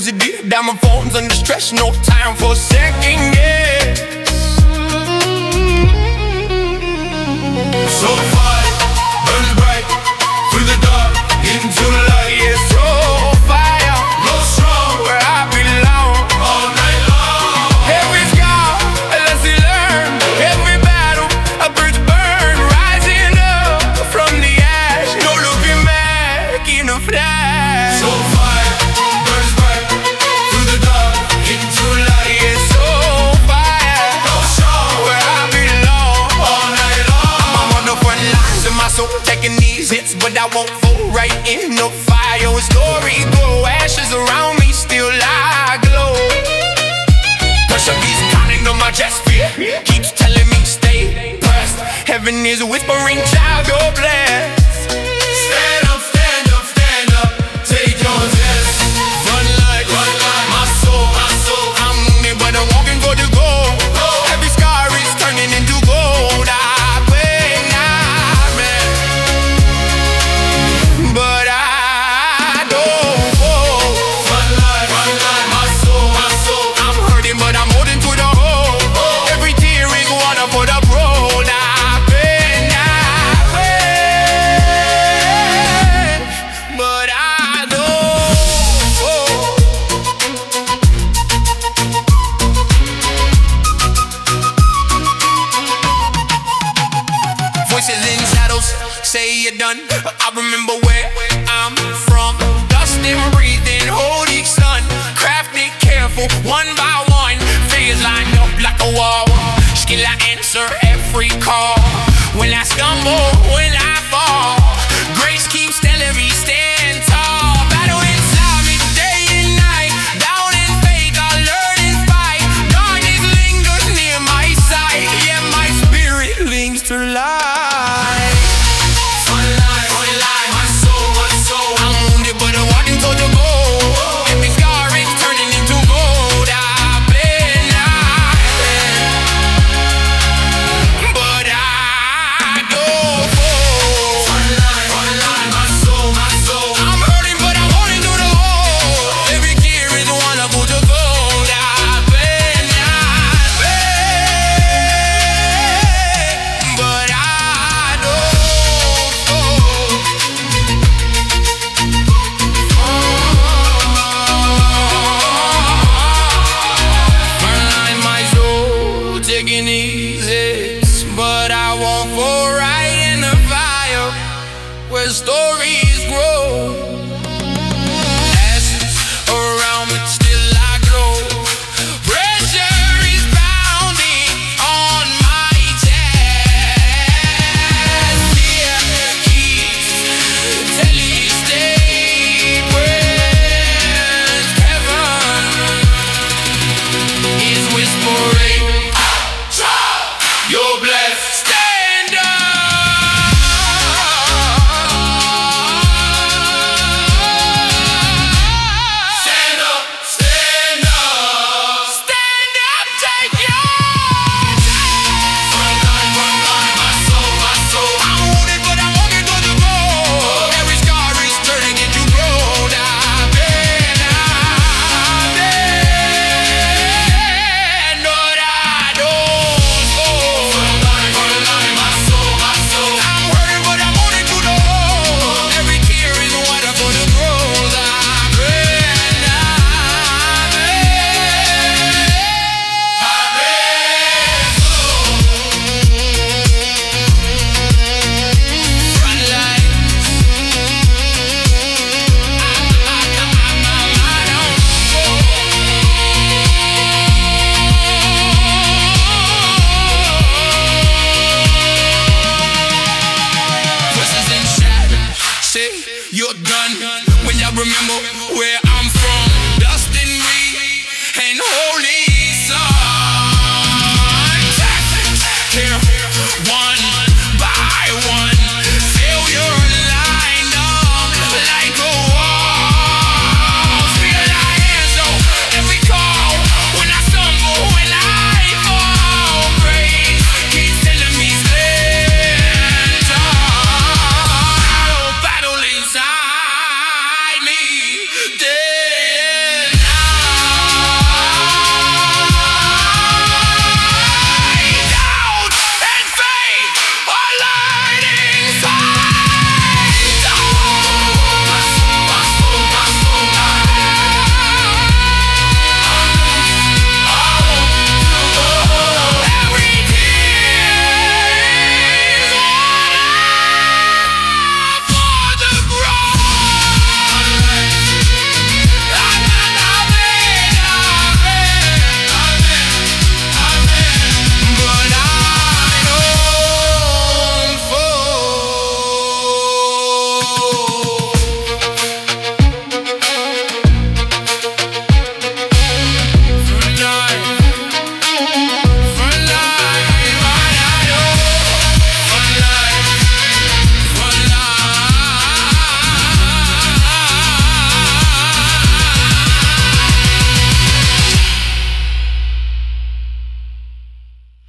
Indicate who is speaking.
Speaker 1: OCD, diamond phones under stress, no time for second guess. So fire, burns bright, through the dark, into the light. Yeah, so fire, go strong, where I belong, all night long. Every scar, a lesson learned, every battle, a bridge burned, rising up from the ash, no looking back in a flash. So fire, burns bright, through the dark, into the light. Yeah, so fire, go strong, where I belong, all night long. I'm on the front lines of my soul, taking these hits, but I won't fall right in the fire. A story glow, ashes around me, still I glow. Pressure beats pounding on my chest, fear keeps telling me stay pressed. Heaven is whispering, child, you're blessed. Stand up, stand up, stand up, take your test. Run like my soul, I'm wounded, but I'm walking for the goal. Every scar is turning into gold. I pray not, man, but I don't fall. Run like my soul, I'm hurting, but I'm holding to the hole. Every tear is water for the road. I pray not, but I don't fall. Voices in shadows say you're done. I remember where I'm from. Dust and breathing, holy sun. Crafted careful, one by one. Figures lined up like a wall. Still I answer every call. When I stumble, when I fall, grace keeps telling me stand tall. Battle inside me day and night. Down in faith, I learn and fight. Darkness lingers near my sight. Yeah, my spirit links to light. My soul, I'm wounded, but I'm walking toward the goal. Every scar is turning into gold. I've been, but I don't fall. My soul, I'm hurting, but I'm holding to the hole. Every tear is one I put to gold. I've been, but I don't fall. Frontline my soul, taking easy, but I won't fall right in the fire where stories grow. Ashes around me, still I glow. Pressure is pounding on my chest. Fear keeps telling me stay where heaven is whispering, you're blessed. Stand up. Stand up, stand up. Stand up, take yours. Frontline, my soul. I'm wounded, but I'm walking through the goal. Every scar is turning into gold. I've been, but I don't fall. Frontline, my soul. I'm hurting, but I'm holding to the hole. Every tear is water for the growth. I've been, frontline. Voices in shadow say you're done. When I remember where I'm from, dust and me, and holy